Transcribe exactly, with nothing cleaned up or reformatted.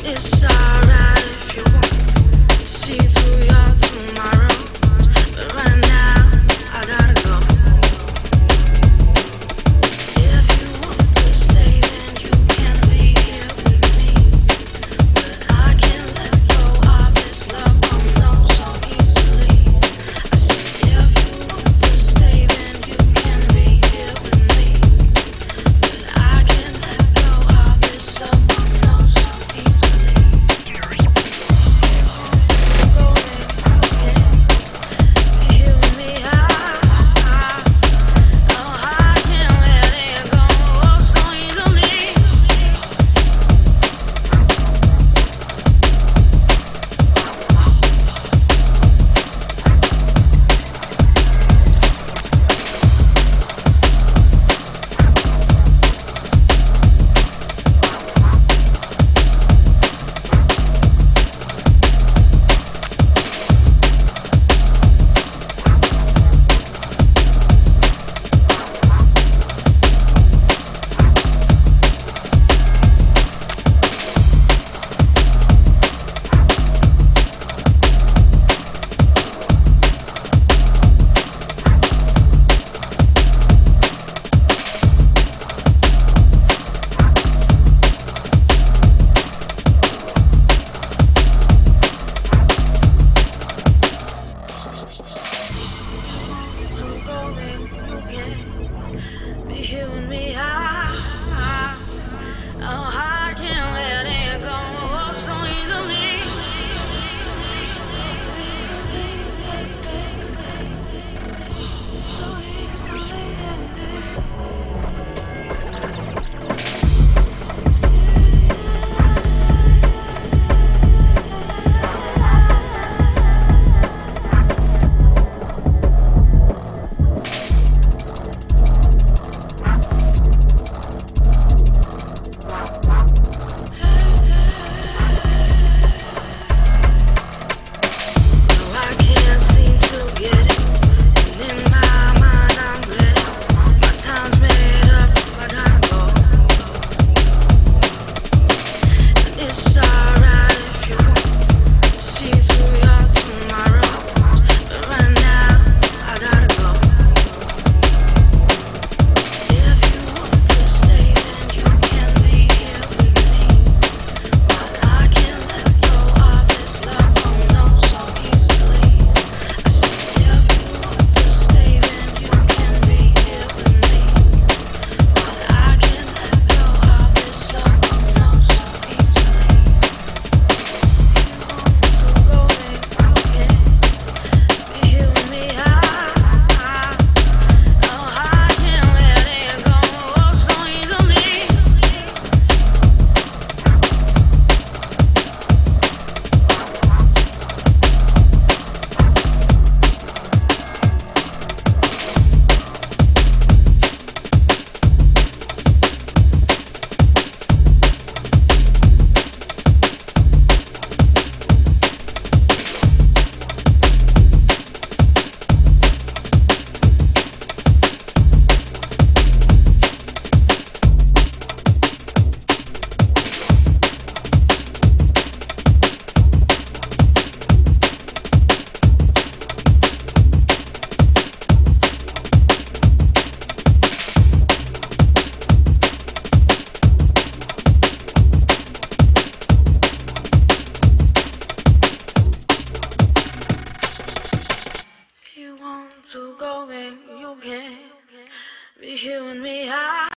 It's alright if you want to see through your tomorrow, but right now I gotta go. If you want to stay, then you can be here with me, but I can't let go of this love, oh no, so easily. I said if you want to stay, then you can be here with me, but I can't let go of this love, oh no, so easily. Here with me, I, I, oh, I can't let it go so easily. So to go, then you can be here with me. I